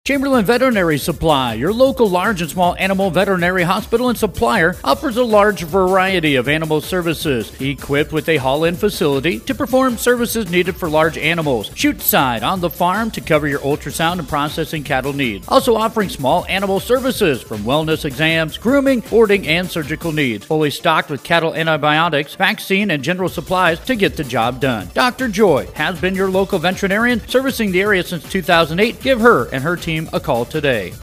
Chamberlain Veterinary Supply, your local large and small animal veterinary hospital and supplier, offers a large variety of animal services, equipped with a haul-in facility to perform services needed for large animals, chute side on the farm to cover your ultrasound and processing cattle needs. Also offering small animal services from wellness exams, grooming, boarding, and surgical needs. Fully stocked with cattle antibiotics, vaccine, and general supplies to get the job done. Dr. Joy has been your local veterinarian, servicing the area since 2008. Give her and her team a call today.